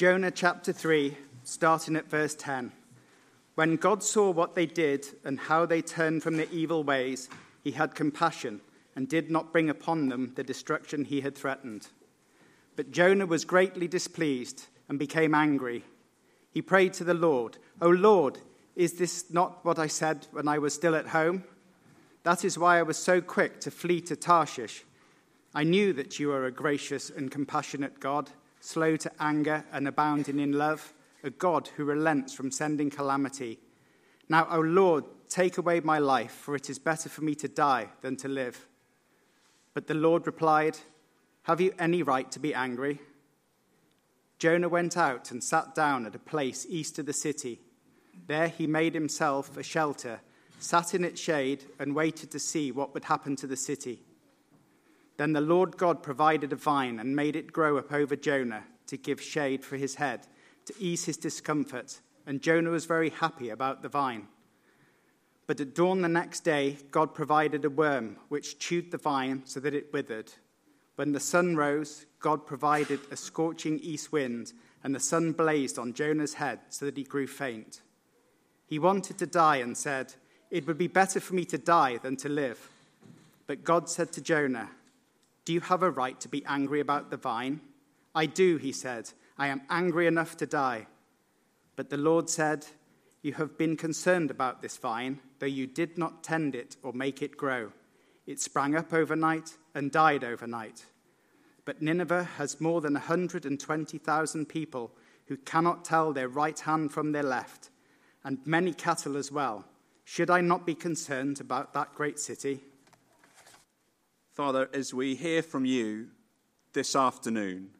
Jonah chapter 3, starting at verse 10. When God saw what they did and how they turned from their evil ways, he had compassion and did not bring upon them the destruction he had threatened. But Jonah was greatly displeased and became angry. He prayed to the Lord, "O Lord, is this not what I said when I was still at home? That is why I was so quick to flee to Tarshish. I knew that you are a gracious and compassionate God, slow to anger and abounding in love, a God who relents from sending calamity. Now, O Lord, take away my life, for it is better for me to die than to live." But the Lord replied, "Have you any right to be angry?" Jonah went out and sat down at a place east of the city. There he made himself a shelter, sat in its shade, and waited to see what would happen to the city. Then the Lord God provided a vine and made it grow up over Jonah to give shade for his head, to ease his discomfort, and Jonah was very happy about the vine. But at dawn the next day, God provided a worm which chewed the vine so that it withered. When the sun rose, God provided a scorching east wind, and the sun blazed on Jonah's head so that he grew faint. He wanted to die and said, "It would be better for me to die than to live." But God said to Jonah, "Do you have a right to be angry about the vine?" "I do," he said. "I am angry enough to die." But the Lord said, "You have been concerned about this vine, though you did not tend it or make it grow. It sprang up overnight and died overnight. But Nineveh has more than 120,000 people who cannot tell their right hand from their left, and many cattle as well. Should I not be concerned about that great city?" Father, as we hear from you this afternoon,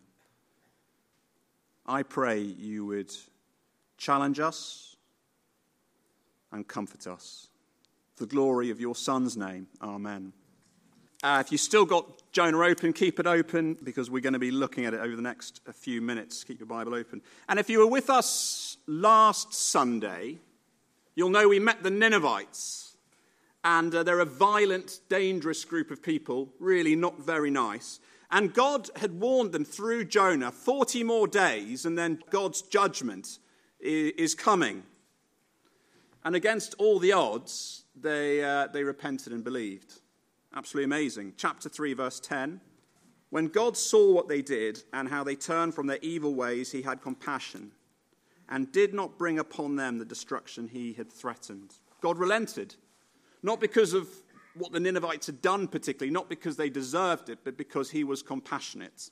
I pray you would challenge us and comfort us. For the glory of your Son's name, amen. If you've still got Jonah open, keep it open, because we're going to be looking at it over the next few minutes. Keep your Bible open. And if you were with us last Sunday, you'll know we met the Ninevites. And they're a violent, dangerous group of people, really not very nice. And God had warned them through Jonah 40 more days, and then God's judgment is coming. And against all the odds, they repented and believed. Absolutely amazing. Chapter 3, verse 10. When God saw what they did and how they turned from their evil ways, he had compassion and did not bring upon them the destruction he had threatened. God relented. Not because of what the Ninevites had done particularly, not because they deserved it, but because he was compassionate.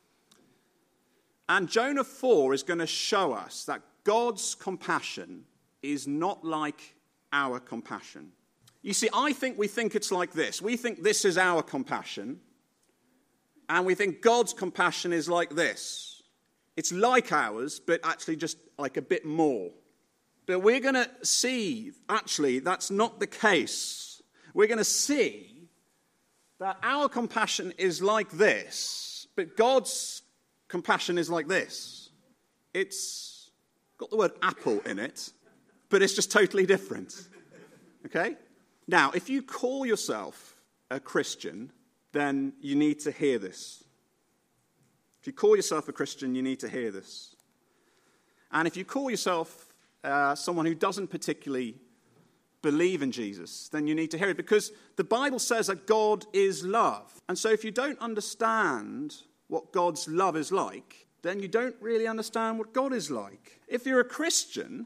And Jonah 4 is going to show us that God's compassion is not like our compassion. You see, I think we think it's like this. We think this is our compassion, and we think God's compassion is like this. It's like ours, but actually just like a bit more. But we're going to see, actually, that's not the case. We're going to see that our compassion is like this, but God's compassion is like this. It's got the word apple in it, but it's just totally different. Okay? Now, if you call yourself a Christian, then you need to hear this. If you call yourself a Christian, you need to hear this. And if you call yourself someone who doesn't particularly believe in Jesus, then you need to hear it, because the Bible says that God is love. And so if you don't understand what God's love is like, then you don't really understand what God is like. If you're a Christian,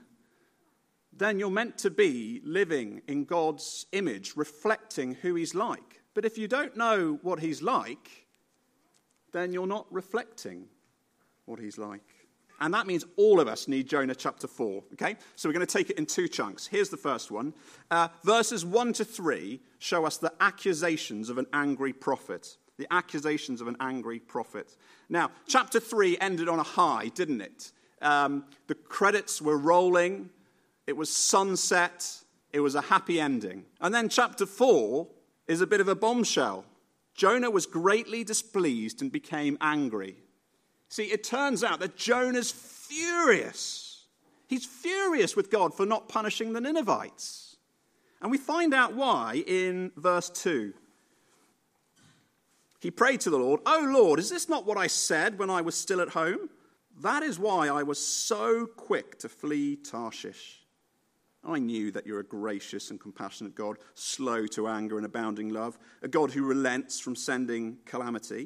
then you're meant to be living in God's image, reflecting who he's like. But if you don't know what he's like, then you're not reflecting what he's like. And that means all of us need Jonah chapter 4, okay? So we're going to take it in two chunks. Here's the first one. Verses 1 to 3 show us the accusations of an angry prophet. The accusations of an angry prophet. Now, chapter 3 ended on a high, didn't it? The credits were rolling. It was sunset. It was a happy ending. And then chapter 4 is a bit of a bombshell. Jonah was greatly displeased and became angry. See, it turns out that Jonah's furious. He's furious with God for not punishing the Ninevites. And we find out why in verse 2. He prayed to the Lord, "Oh Lord, is this not what I said when I was still at home? That is why I was so quick to flee Tarshish. I knew that you're a gracious and compassionate God, slow to anger and abounding love, a God who relents from sending calamity.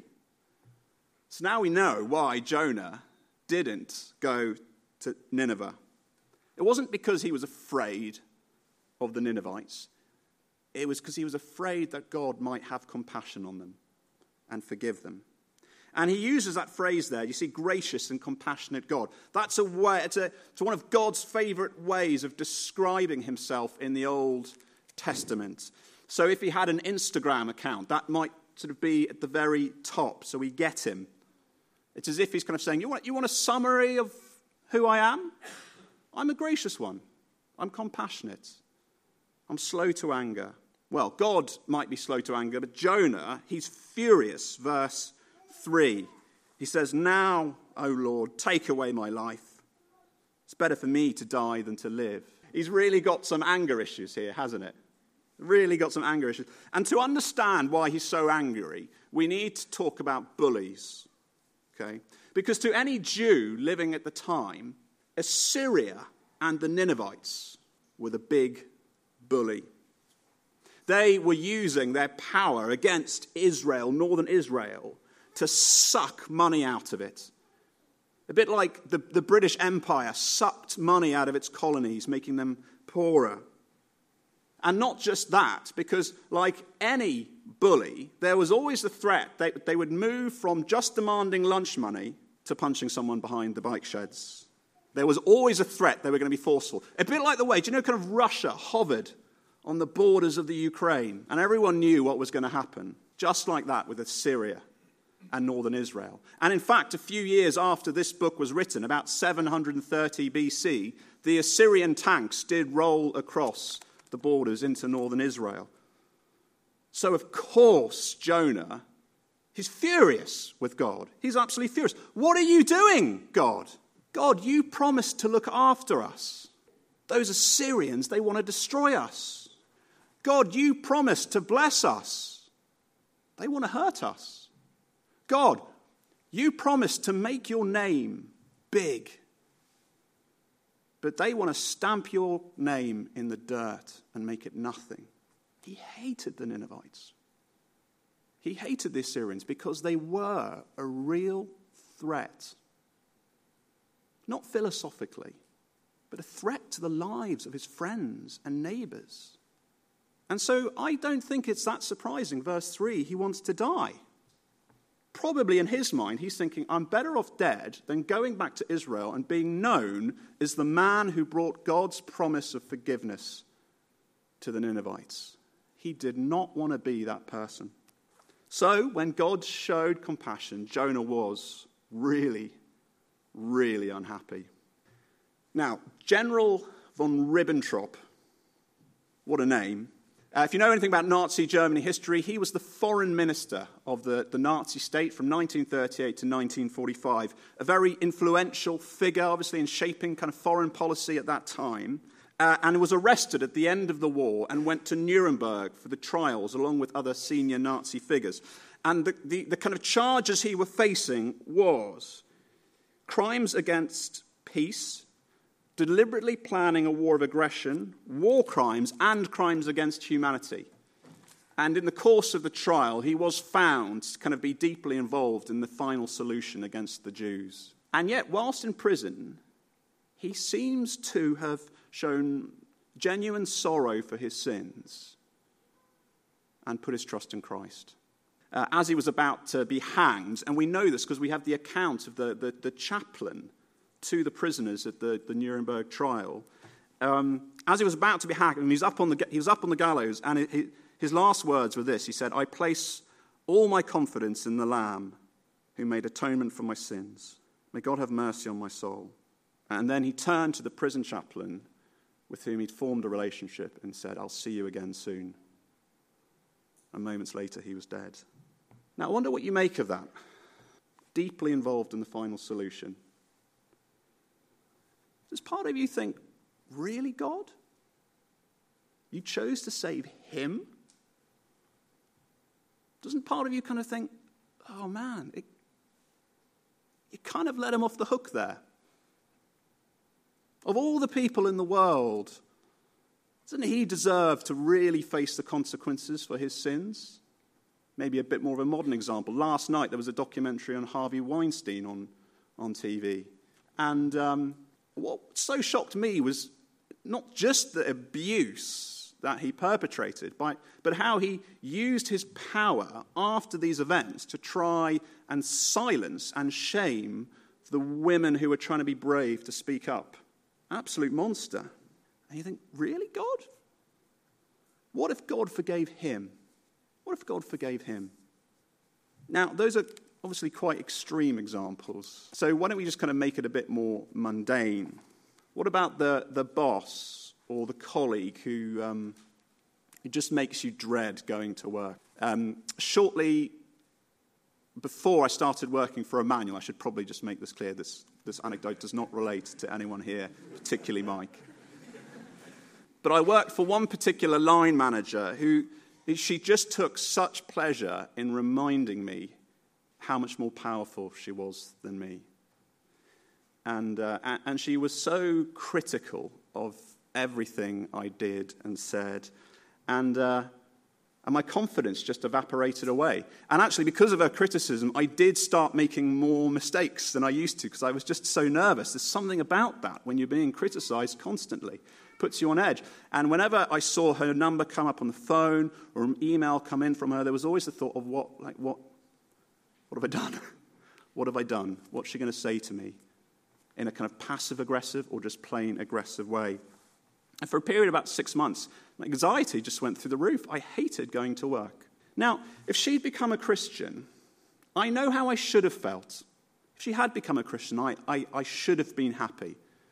So now we know why Jonah didn't go to Nineveh. It wasn't because he was afraid of the Ninevites. It was because he was afraid that God might have compassion on them and forgive them. And he uses that phrase there. You see, gracious and compassionate God. That's a way. It's one of God's favorite ways of describing himself in the Old Testament. So if he had an Instagram account, that might sort of be at the very top, so we get him. It's as if he's kind of saying, you want a summary of who I am? I'm a gracious one. I'm compassionate. I'm slow to anger. Well, God might be slow to anger, but Jonah, he's furious. Verse 3, he says, now, O Lord, take away my life. It's better for me to die than to live. He's really got some anger issues here, hasn't it? Really got some anger issues. And to understand why he's so angry, we need to talk about bullies. Okay? Because to any Jew living at the time, Assyria and the Ninevites were the big bully. They were using their power against Israel, northern Israel, to suck money out of it. A bit like the British Empire sucked money out of its colonies, making them poorer. And not just that, because like any bully, there was always the threat that they would move from just demanding lunch money to punching someone behind the bike sheds. There was always a threat they were going to be forceful. A bit like the way, do you know, kind of Russia hovered on the borders of the Ukraine, and everyone knew what was going to happen. Just like that with Assyria and northern Israel. And in fact, a few years after this book was written, about 730 BC, the Assyrian tanks did roll across the borders into northern Israel. So of course, Jonah, he's furious with God. He's absolutely furious. What are you doing, God? God, you promised to look after us. Those Assyrians, they want to destroy us. God, you promised to bless us. They want to hurt us. God, you promised to make your name big. But they want to stamp your name in the dirt and make it nothing. He hated the Ninevites. He hated the Assyrians because they were a real threat. Not philosophically, but a threat to the lives of his friends and neighbors. And so I don't think it's that surprising. Verse 3, he wants to die. Probably in his mind, he's thinking, I'm better off dead than going back to Israel and being known as the man who brought God's promise of forgiveness to the Ninevites. He did not want to be that person. So when God showed compassion, Jonah was really, really unhappy. Now, General von Ribbentrop, what a name. If you know anything about Nazi Germany history, he was the foreign minister of the Nazi state from 1938 to 1945. A very influential figure, obviously, in shaping kind of foreign policy at that time. And was arrested at the end of the war and went to Nuremberg for the trials, along with other senior Nazi figures. And the kind of charges he was facing was crimes against peace, deliberately planning a war of aggression, war crimes, and crimes against humanity. And in the course of the trial, he was found to kind of be deeply involved in the final solution against the Jews. And yet, whilst in prison, he seems to have shown genuine sorrow for his sins and put his trust in Christ. As he was about to be hanged, and we know this because we have the account of the chaplain to the prisoners at the Nuremberg trial. As he was about to be hanged, and he was up on the gallows, and his last words were this. He said, I place all my confidence in the Lamb who made atonement for my sins. May God have mercy on my soul. And then he turned to the prison chaplain with whom he'd formed a relationship and said, I'll see you again soon. And moments later, he was dead. Now, I wonder what you make of that. Deeply involved in the final solution. Does part of you think, really, God? You chose to save him? Doesn't part of you kind of think, oh man, you kind of let him off the hook there. Of all the people in the world, doesn't he deserve to really face the consequences for his sins? Maybe a bit more of a modern example. Last night there was a documentary on Harvey Weinstein on TV. And what so shocked me was not just the abuse that he perpetrated, but how he used his power after these events to try and silence and shame the women who were trying to be brave to speak up. Absolute monster. And you think, really, God? What if God forgave him? What if God forgave him? Now, those are obviously quite extreme examples. So why don't we just kind of make it a bit more mundane? What about the boss or the colleague who just makes you dread going to work? Shortly before I started working for Emmanuel, I should probably just make this clear, this anecdote does not relate to anyone here, particularly Mike. But I worked for one particular line manager who she just took such pleasure in reminding me how much more powerful she was than me. And she was so critical of everything I did and said. And my confidence just evaporated away. And actually, because of her criticism, I did start making more mistakes than I used to because I was just so nervous. There's something about that when you're being criticized constantly. Puts you on edge. And whenever I saw her number come up on the phone or an email come in from her, there was always the thought of what have I done? What have I done? What's she going to say to me? In a kind of passive-aggressive or just plain aggressive way. And for a period of about 6 months, my anxiety just went through the roof. I hated going to work. Now, if she'd become a Christian, I know how I should have felt. If she had become a Christian, I should have been happy.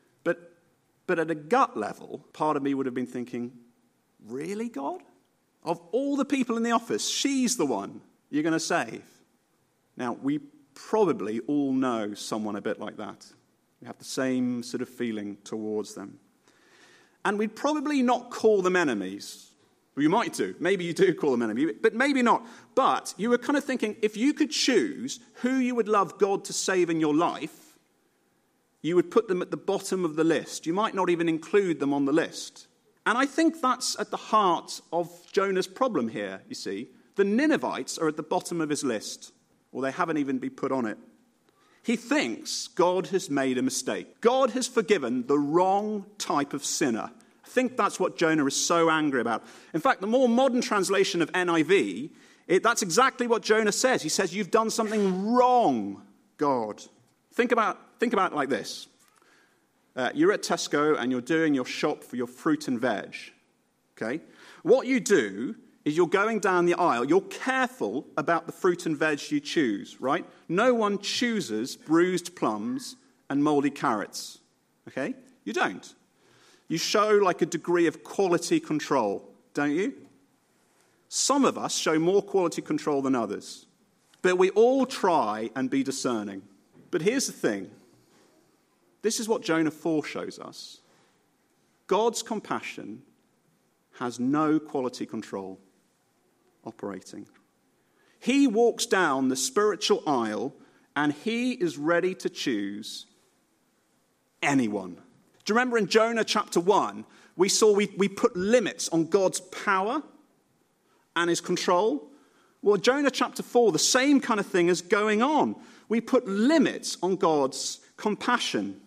But at a gut level, part of me would have been thinking, really, God? Of all the people in the office, she's the one you're going to save. Now, we probably all know someone a bit like that. We have the same sort of feeling towards them. And we'd probably not call them enemies. Well, you might do. Maybe you do call them enemies, but maybe not. But you were kind of thinking, if you could choose who you would love God to save in your life, you would put them at the bottom of the list. You might not even include them on the list. And I think that's at the heart of Jonah's problem here, you see. The Ninevites are at the bottom of his list, or they haven't even been put on it. He thinks God has made a mistake. God has forgiven the wrong type of sinner. I think that's what Jonah is so angry about. In fact, the more modern translation of NIV, that's exactly what Jonah says. He says, you've done something wrong, God. Think about it like this. You're at Tesco and you're doing your shop for your fruit and veg. Okay? What you do is you're going down the aisle. You're careful about the fruit and veg you choose, right? No one chooses bruised plums and moldy carrots. Okay? You don't. You show like a degree of quality control, don't you? Some of us show more quality control than others. But we all try and be discerning. But here's the thing. This is what Jonah 4 shows us. God's compassion has no quality control operating. He walks down the spiritual aisle and he is ready to choose anyone. Do you remember in Jonah chapter 1, we saw we put limits on God's power and his control? Well, Jonah chapter 4, the same kind of thing is going on. We put limits on God's compassion.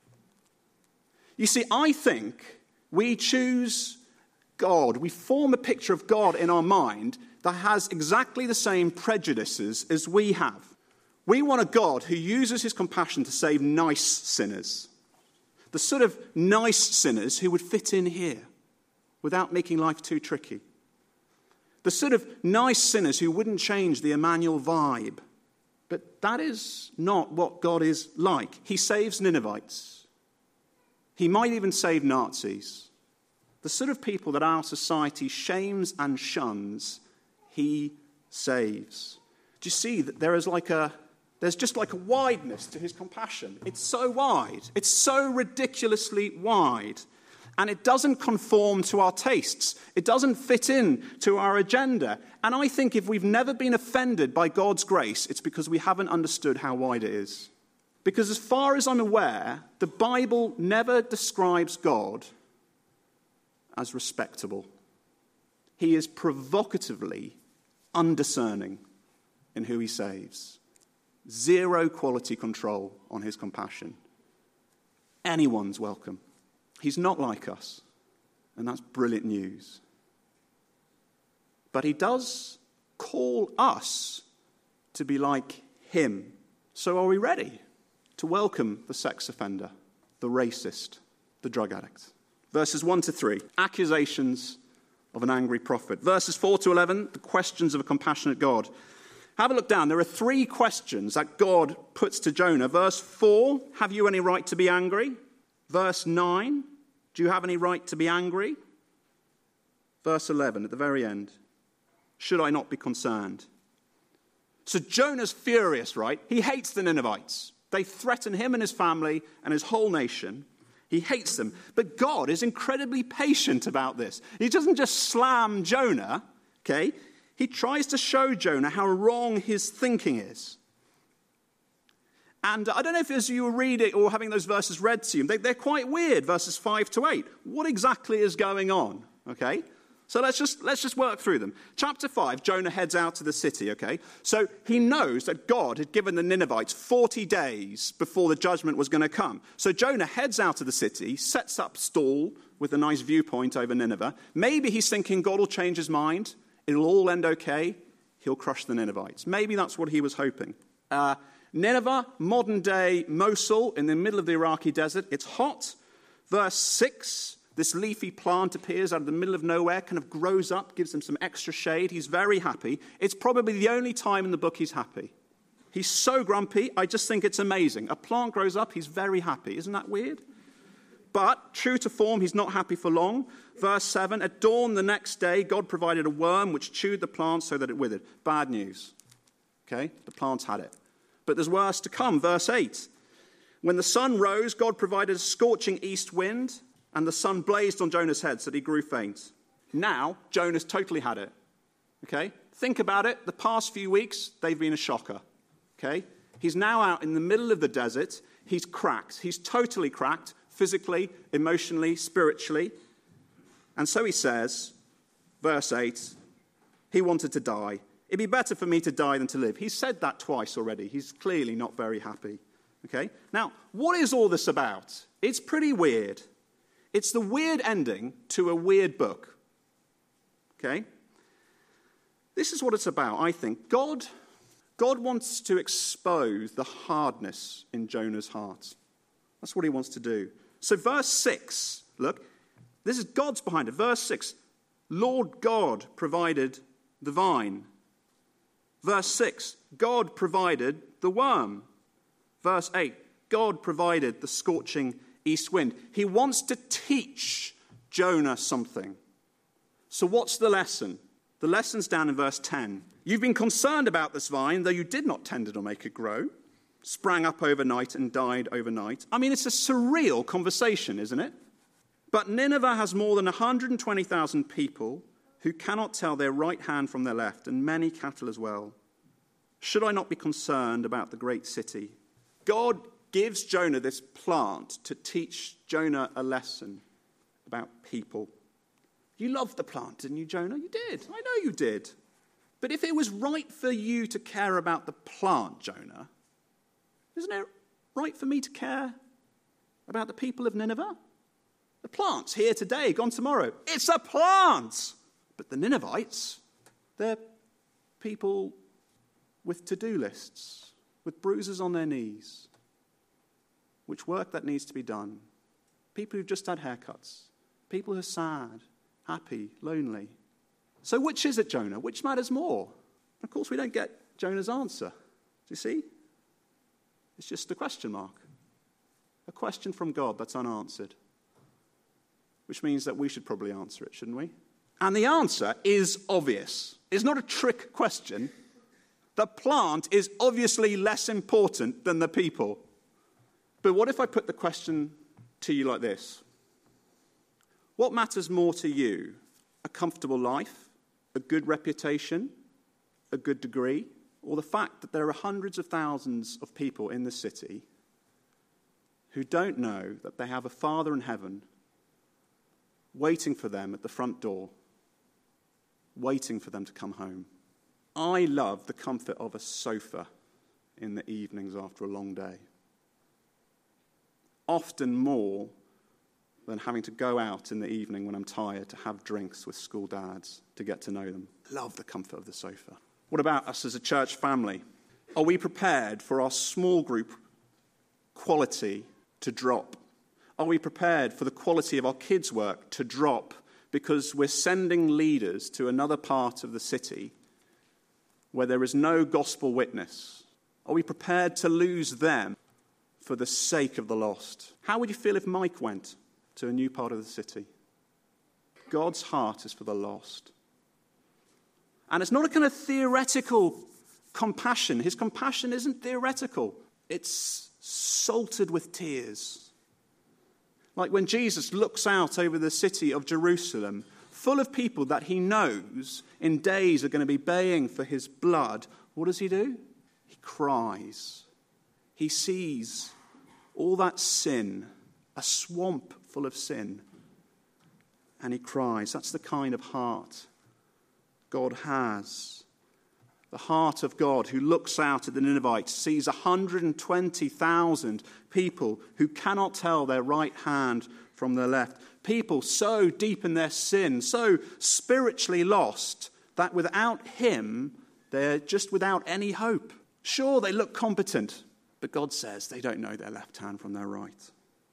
You see, I think we choose God. We form a picture of God in our mind that has exactly the same prejudices as we have. We want a God who uses his compassion to save nice sinners. The sort of nice sinners who would fit in here without making life too tricky. The sort of nice sinners who wouldn't change the Emmanuel vibe. But that is not what God is like. He saves Ninevites. He might even save Nazis. The sort of people that our society shames and shuns, he saves. Do you see that there's just like a wideness to his compassion? It's so wide. It's so ridiculously wide. And it doesn't conform to our tastes. It doesn't fit in to our agenda. And I think if we've never been offended by God's grace, it's because we haven't understood how wide it is. Because as far as I'm aware, the Bible never describes God as respectable. He is provocatively undiscerning in who he saves. Zero quality control on his compassion. Anyone's welcome. He's not like us, and that's brilliant news. But he does call us to be like him. So are we ready to welcome the sex offender, the racist, the drug addict? Verses 1 to 3, accusations of an angry prophet. Verses 4 to 11, the questions of a compassionate God. Have a look down. There are 3 questions that God puts to Jonah. Verse 4, have you any right to be angry? Verse 9, do you have any right to be angry? Verse 11, at the very end, should I not be concerned? So Jonah's furious, right? He hates the Ninevites. They threaten him and his family and his whole nation. He hates them. But God is incredibly patient about this. He doesn't just slam Jonah, okay? He tries to show Jonah how wrong his thinking is. And I don't know if as you were reading or having those verses read to you, they're quite weird, verses 5 to 8. What exactly is going on, okay? So let's just work through them. Chapter 5, Jonah heads out to the city, okay? So he knows that God had given the Ninevites 40 days before the judgment was going to come. So Jonah heads out to the city, sets up stall with a nice viewpoint over Nineveh. Maybe he's thinking God will change his mind. It'll all end okay. He'll crush the Ninevites. Maybe that's what he was hoping. Nineveh, modern-day Mosul, in the middle of the Iraqi desert. It's hot. Verse 6, this leafy plant appears out of the middle of nowhere, kind of grows up, gives him some extra shade. He's very happy. It's probably the only time in the book he's happy. He's so grumpy, I just think it's amazing. A plant grows up, he's very happy. Isn't that weird? But, true to form, he's not happy for long. Verse 7, at dawn the next day, God provided a worm which chewed the plant so that it withered. Bad news. Okay, the plants had it. But there's worse to come. Verse 8, when the sun rose, God provided a scorching east wind, and the sun blazed on Jonah's head so that he grew faint. Now, Jonah's totally had it. Okay? Think about it. The past few weeks, they've been a shocker. Okay? He's now out in the middle of the desert. He's cracked. He's totally cracked, physically, emotionally, spiritually. And so he says, verse 8, he wanted to die. It'd be better for me to die than to live. He's said that twice already. He's clearly not very happy. Okay? Now, what is all this about? It's pretty weird. It's the weird ending to a weird book. Okay? This is what it's about, I think. God wants to expose the hardness in Jonah's heart. That's what he wants to do. So verse 6, look, this is God's behind it. Verse 6, Lord God provided the vine. Verse 6, God provided the worm. Verse 8, God provided the scorching east wind. He wants to teach Jonah something. So what's the lesson? The lesson's down in verse 10. You've been concerned about this vine, though you did not tend it or make it grow. Sprang up overnight and died overnight. I mean, it's a surreal conversation, isn't it? But Nineveh has more than 120,000 people who cannot tell their right hand from their left, and many cattle as well. Should I not be concerned about the great city? God gives Jonah this plant to teach Jonah a lesson about people. You loved the plant, didn't you, Jonah? You did. I know you did. But if it was right for you to care about the plant, Jonah, isn't it right for me to care about the people of Nineveh? The plant's here today, gone tomorrow. It's a plant! But the Ninevites, they're people with to-do lists, with bruises on their knees, which work that needs to be done. People who've just had haircuts. People who are sad, happy, lonely. So which is it, Jonah? Which matters more? Of course, we don't get Jonah's answer. Do you see? It's just a question mark. A question from God that's unanswered. Which means that we should probably answer it, shouldn't we? And the answer is obvious. It's not a trick question. The plant is obviously less important than the people. But what if I put the question to you like this? What matters more to you? A comfortable life, a good reputation, a good degree, or the fact that there are hundreds of thousands of people in the city who don't know that they have a Father in heaven waiting for them at the front door, waiting for them to come home. I love the comfort of a sofa in the evenings after a long day. Often more than having to go out in the evening when I'm tired to have drinks with school dads to get to know them. Love the comfort of the sofa. What about us as a church family? Are we prepared for our small group quality to drop? Are we prepared for the quality of our kids' work to drop because we're sending leaders to another part of the city where there is no gospel witness? Are we prepared to lose them for the sake of the lost? How would you feel if Mike went to a new part of the city? God's heart is for the lost. And it's not a kind of theoretical compassion. His compassion isn't theoretical. It's salted with tears. Like when Jesus looks out over the city of Jerusalem, full of people that he knows in days are going to be baying for his blood, what does he do? He cries. He sees all that sin, a swamp full of sin, and he cries. That's the kind of heart God has. The heart of God who looks out at the Ninevites, sees 120,000 people who cannot tell their right hand from their left. People so deep in their sin, so spiritually lost, that without him, they're just without any hope. Sure, they look competent, but God says they don't know their left hand from their right.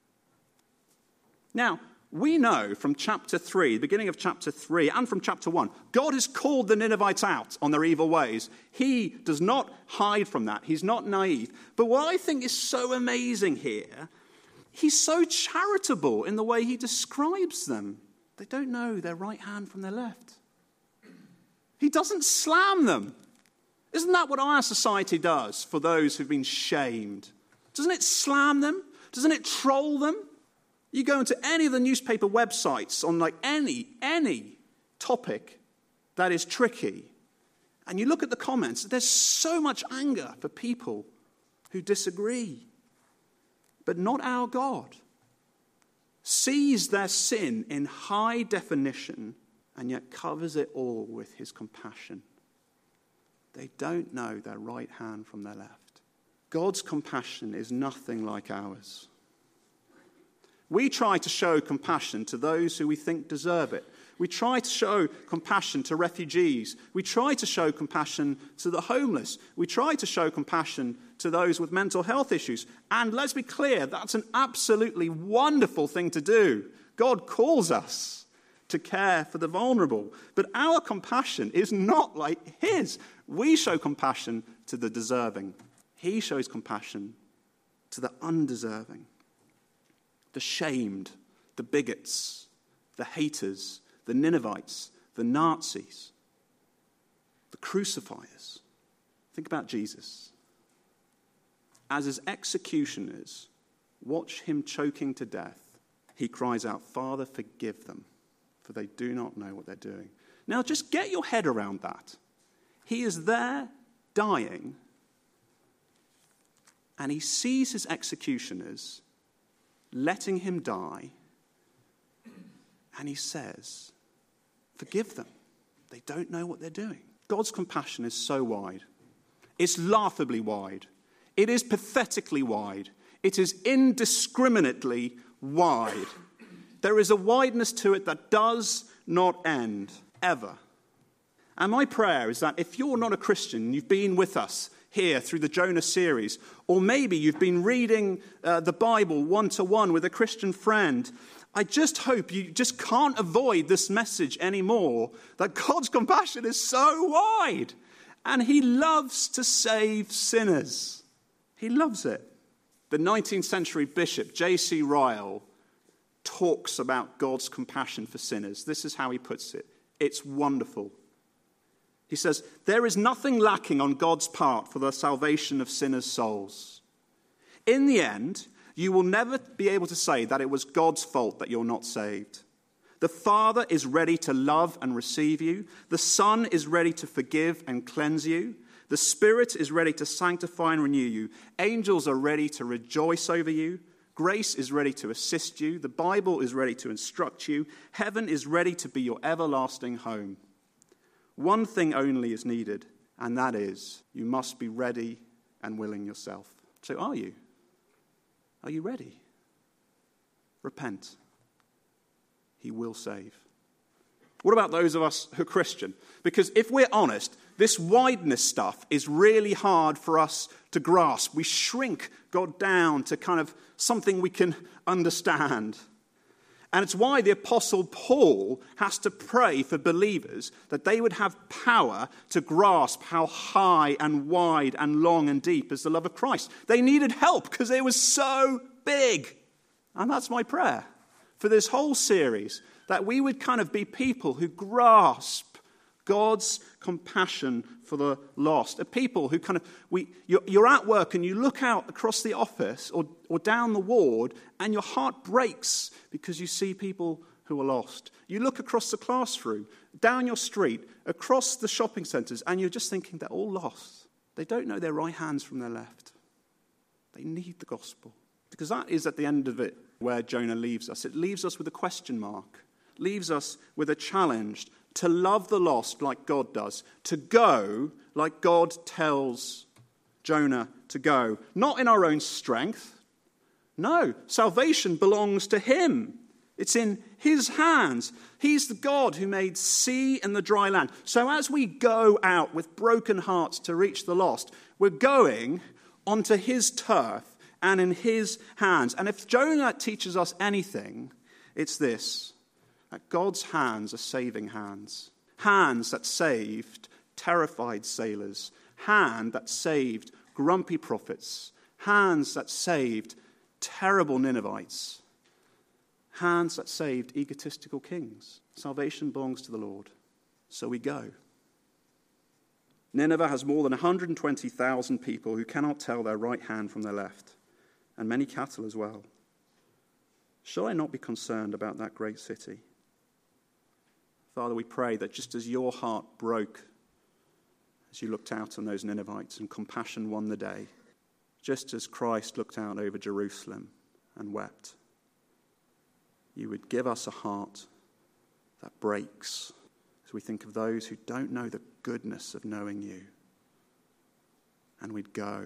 Now, we know from chapter 3, the beginning of chapter 3, and from chapter 1, God has called the Ninevites out on their evil ways. He does not hide from that. He's not naive. But what I think is so amazing here, he's so charitable in the way he describes them. They don't know their right hand from their left. He doesn't slam them. Isn't that what our society does for those who've been shamed? Doesn't it slam them? Doesn't it troll them? You go into any of the newspaper websites on like any topic that is tricky, and you look at the comments, there's so much anger for people who disagree. But not our God. Sees their sin in high definition and yet covers it all with his compassion. They don't know their right hand from their left. God's compassion is nothing like ours. We try to show compassion to those who we think deserve it. We try to show compassion to refugees. We try to show compassion to the homeless. We try to show compassion to those with mental health issues. And let's be clear, that's an absolutely wonderful thing to do. God calls us to care for the vulnerable. But our compassion is not like his. We show compassion to the deserving. He shows compassion to the undeserving. The shamed, the bigots, the haters, the Ninevites, the Nazis, the crucifiers. Think about Jesus. As his executioners watch him choking to death, he cries out, "Father, forgive them, for they do not know what they're doing." Now just get your head around that. He is there dying, and he sees his executioners letting him die, and he says, "Forgive them. They don't know what they're doing." God's compassion is so wide. It's laughably wide. It is pathetically wide. It is indiscriminately wide. There is a wideness to it that does not end, ever. And my prayer is that if you're not a Christian, you've been with us here through the Jonah series, or maybe you've been reading the Bible one-to-one with a Christian friend, I just hope you just can't avoid this message anymore, that God's compassion is so wide, and he loves to save sinners. He loves it. The 19th century bishop, J.C. Ryle, talks about God's compassion for sinners. This is how he puts it. It's wonderful. He says, "There is nothing lacking on God's part for the salvation of sinners' souls. In the end, you will never be able to say that it was God's fault that you're not saved. The Father is ready to love and receive you. The Son is ready to forgive and cleanse you. The Spirit is ready to sanctify and renew you. Angels are ready to rejoice over you. Grace is ready to assist you. The Bible is ready to instruct you. Heaven is ready to be your everlasting home. One thing only is needed, and that is you must be ready and willing yourself. So are you? Are you ready? Repent. He will save. What about those of us who are Christian? Because if we're honest, this wideness stuff is really hard for us to grasp. We shrink God down to kind of something we can understand. And it's why the Apostle Paul has to pray for believers that they would have power to grasp how high and wide and long and deep is the love of Christ. They needed help because it was so big. And that's my prayer for this whole series, that we would kind of be people who grasp God's compassion for the lost. A people who kind of, you're at work and you look out across the office or down the ward and your heart breaks because you see people who are lost. You look across the classroom, down your street, across the shopping centres, and you're just thinking they're all lost. They don't know their right hands from their left. They need the gospel. Because that is at the end of it where Jonah leaves us. It leaves us with a question mark. Leaves us with a challenge to love the lost like God does, to go like God tells Jonah to go. Not in our own strength. No, salvation belongs to him. It's in his hands. He's the God who made sea and the dry land. So as we go out with broken hearts to reach the lost, we're going onto his turf and in his hands. And if Jonah teaches us anything, it's this: that God's hands are saving hands. Hands that saved terrified sailors. Hand that saved grumpy prophets. Hands that saved terrible Ninevites. Hands that saved egotistical kings. Salvation belongs to the Lord. So we go. Nineveh has more than 120,000 people who cannot tell their right hand from their left, and many cattle as well. Shall I not be concerned about that great city? Father, we pray that just as your heart broke as you looked out on those Ninevites and compassion won the day, just as Christ looked out over Jerusalem and wept, you would give us a heart that breaks as we think of those who don't know the goodness of knowing you. And we'd go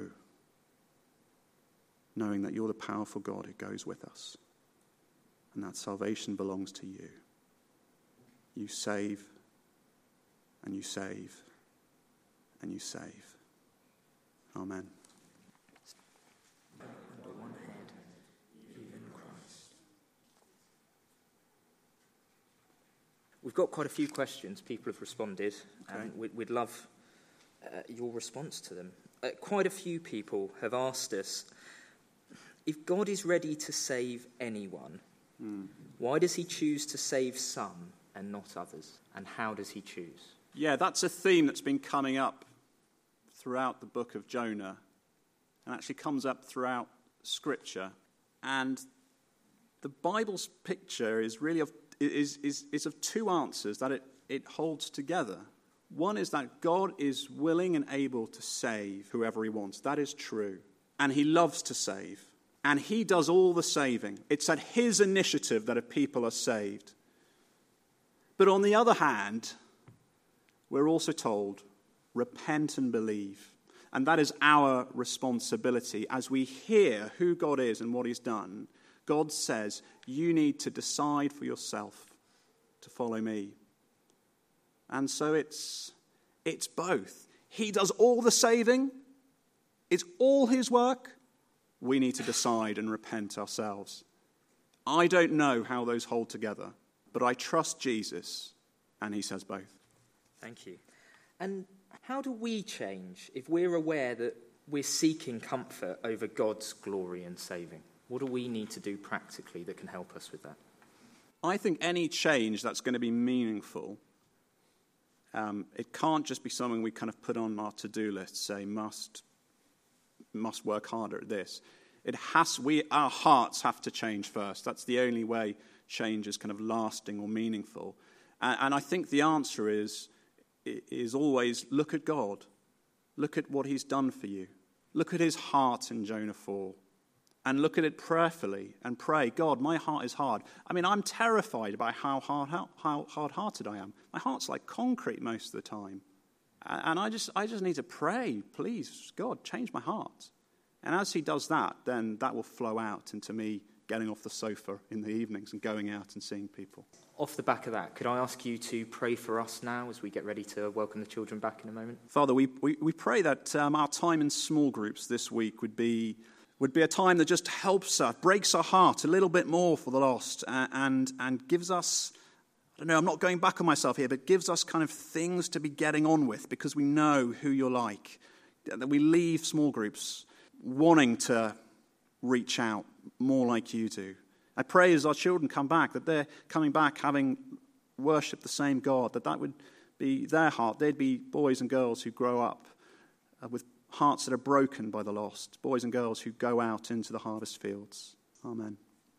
knowing that you're the powerful God who goes with us, and that salvation belongs to you. You save, and you save, and you save. Amen. Under one head, even Christ. We've got quite a few questions. People have responded, and we'd love your response to them. Quite a few people have asked us, if God is ready to save anyone, why does he choose to save some and not others? And how does he choose? Yeah, that's a theme that's been coming up throughout the book of Jonah, and actually comes up throughout Scripture. And the Bible's picture is really of two answers that it holds together. One is that God is willing and able to save whoever he wants. That is true. And he loves to save. And he does all the saving. It's at his initiative that people are saved. But on the other hand, we're also told, repent and believe. And that is our responsibility. As we hear who God is and what he's done, God says, you need to decide for yourself to follow me. And so it's both. He does all the saving. It's all his work. We need to decide and repent ourselves. I don't know how those hold together, but I trust Jesus, and he says both. Thank you. And how do we change if we're aware that we're seeking comfort over God's glory and saving? What do we need to do practically that can help us with that? I think any change that's going to be meaningful, it can't just be something we kind of put on our to-do list, say must work harder at this. Our hearts have to change first. That's the only way change is kind of lasting or meaningful. And I think the answer is always look at God. Look at what he's done for you. Look at his heart in Jonah 4 and look at it prayerfully and pray, God, my heart is hard. I mean, I'm terrified about how hard-hearted I am. My heart's like concrete most of the time. And I just need to pray, please, God, change my heart. And as he does that, then that will flow out into me getting off the sofa in the evenings and going out and seeing people. Off the back of that, could I ask you to pray for us now as we get ready to welcome the children back in a moment? Father, we pray that our time in small groups this week would be a time that just helps us, breaks our heart a little bit more for the lost, and gives us, I don't know, I'm not going back on myself here, but gives us kind of things to be getting on with because we know who you're like. That we leave small groups wanting to reach out more like you do. I pray as our children come back that they're coming back having worshipped the same God, that would be their heart. They'd be boys and girls who grow up with hearts that are broken by the lost, boys and girls who go out into the harvest fields. Amen.